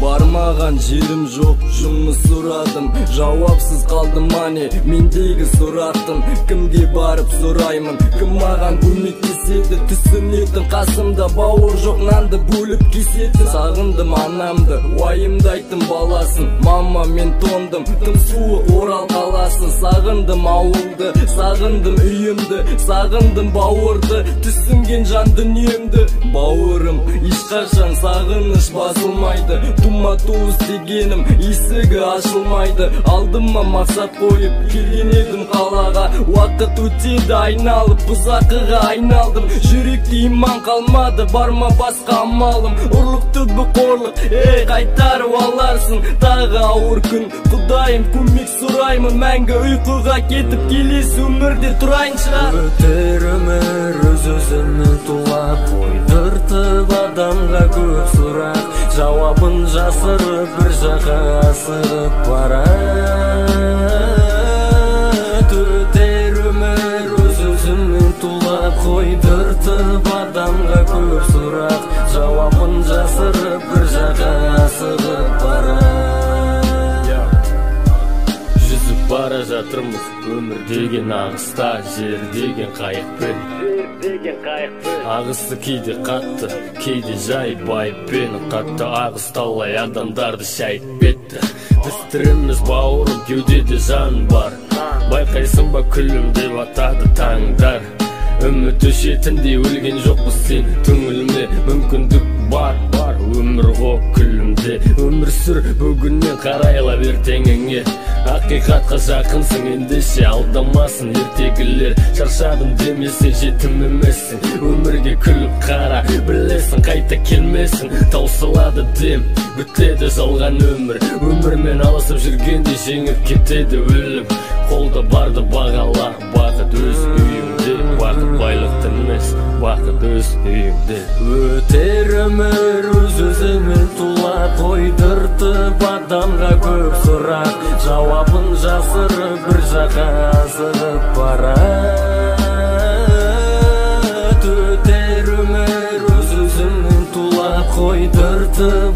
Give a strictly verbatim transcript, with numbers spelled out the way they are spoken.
бармаған жерім жоқ, жұмыс сұрадым, жауапсыз қалдым ане мендегі сұрақтым. Кімге барып сұраймын, кім маған көмектеседі? Түсінетін қасымда бауыр жоқ, нанды бөліп кесетін. Сағындым анамды, уайымдайтын баласын, мама мен тондым, тым суық Орал қаласын. Сағындым ауылды, сағындым үйімді, сағындым бауырды, түсінген жан дүниемді. Бауырым, ешқашан сағыныш басылмайды, тума-туыс дегенім есігі ашылмайды. Алдыма мақсат қойып келген едім қалаға, уақыт өтеді айналып, бұзақыға айналдым. Жүректе иман қалмады, барма басқа амалым. Ұрлық түбі қорлық, ей қайтарып аларсың тағы ауыр күн. Құдайым көмек сұраймын, мәңгі ұйқыға кетіп келесі өмірде тұрайынша. Өтер өмір өз-өзімен тулап, ойдыртып адамға көп сұрақ, жауабын жасырып бір жаққа асығып барады. Өтер өмір өз-өзімен тулап, ойдыртып адамға көп сұрақ, жауабын жасырып бір жаққа асығып барады. Бара жатырмыз өмір деген ағыста, жер деген қайықпен. Ағысы кейде қатты, кейде жай байыппен. Қатты ағыс талай адамдарды шайып кетті. Біз тіріміз бауырым, кеудеде жан бар. Байқайсың ба күлімдеп атады таңдар. Үміт өшетінде өлген жоқпыз сен түңілме, мүмкіндік бар, бар өмір ғой күлімде. Өмір сүр бүгіннен, қарайла ертеңіңе. Ақиқатқа жақынсың, ендеше алдамасын ертегілер. Шаршадым демесең жетім емессің, өмірге күліп қара, білесің қайта келмесің. Таусылады дем, бітеді жалған өмір, өмірмен алысып жүргенде жеңіп кетеді өлім. Қолда барды бағала, бақыт өз үйіңде, бақыт байлықты емес, бақыт өз үйіңде. Өтер өмір өз-өзімен тулап, ойдыртып адамға көп сұрақ, жауабын жасырып бір жаққа асығып барады. Өтер өмір өз-өзімен тулап, ойдыртып